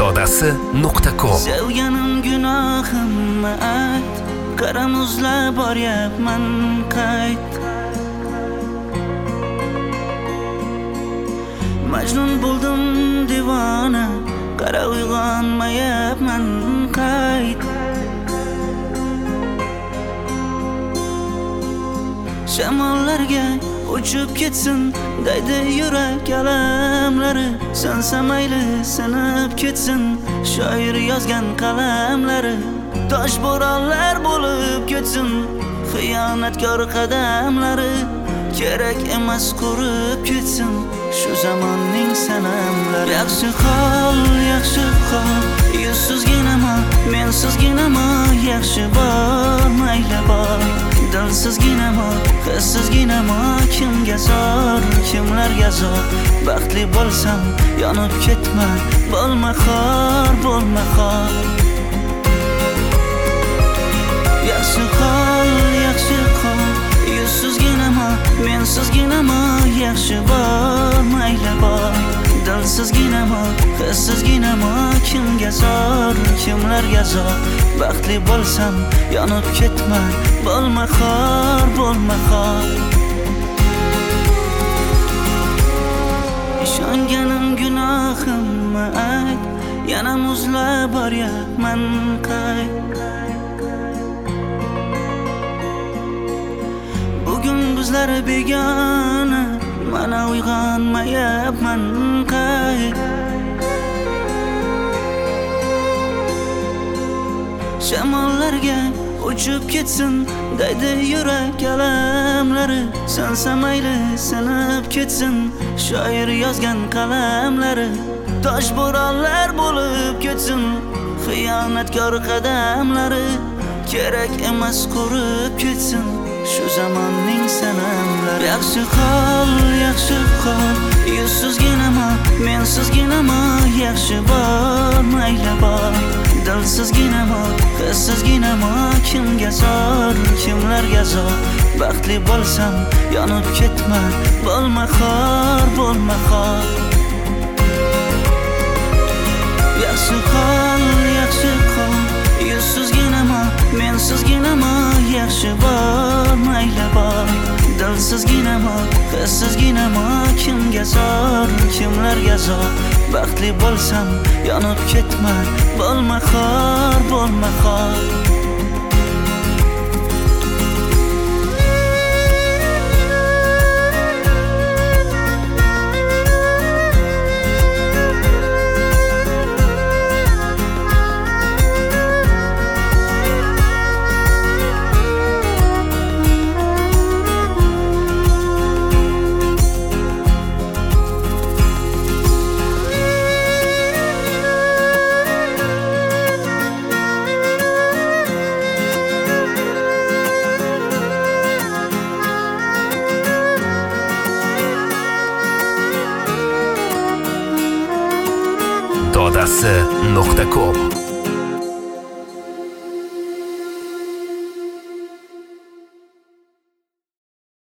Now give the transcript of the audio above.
dodasi.com. Sevganim gunohimni ayt, qora muzlab boryapman qayt. Majnun bo'ldim divona, qara uyg'onmayapman qayt. Shamollarga uchib ketsin daydi yurak alamlari, sansa mayli sinib ketsin shoir yozgan qalamlari. Tosh bo'ronlar bo'lib ketsin xiyonatkor qadamlari, kerak emas qurib ketsin shu zamonning sanamlari. Yaxshi hol, yuzsizginama, mensizginama, yaxshi bor, mayli bor. Dilsizginama, hissizginama, kimga zor, kimlarga zor. Baxtli bo'lsam yonib ketma, bo'lma xor, bo'lma xor. Yaxshi hol, yuzsizginama, mensizginama, yaxshi bor, mayli bor. Dilsizginama, hissizginama, kimga zor, kimlarga zor. Baxtli bo'lsam yonib ketma, bo'lma xor, bo'lma xor. Ishonganim gunohimni ayt, yana muzlab boryapman qayt. Bugun bizlar begona, mana uyg'onmayapman qayt. Shamollarga uchib ketsin daydi yurak alamlari, sansa mayli sinib ketsin shoir yozgan qalamlari. Tosh bo'ronlar bo'lib ketsin xiyonatkor qadamlari, kerak emas qurib ketsin shu zamonning sanamlari. Yaxshi hol, yuzsizginama, mensizginama, yaxshi bor, mayli bor. Dilsizginama, hissizginama, kimga zor, kimlarga zor. Baxtli bo'lsam yonib ketma, bo'lma xor, bo'lma xor. Yaxshi hol, yuzsizginama, mensizginama, yaxshi bor, mayli bor. Dilsizginama, hissizginama, kimga zor, kimlarga zor. Baxtli bo'lsam yonib ketma, bo'lma xor, bo'lma xor. dodasi.com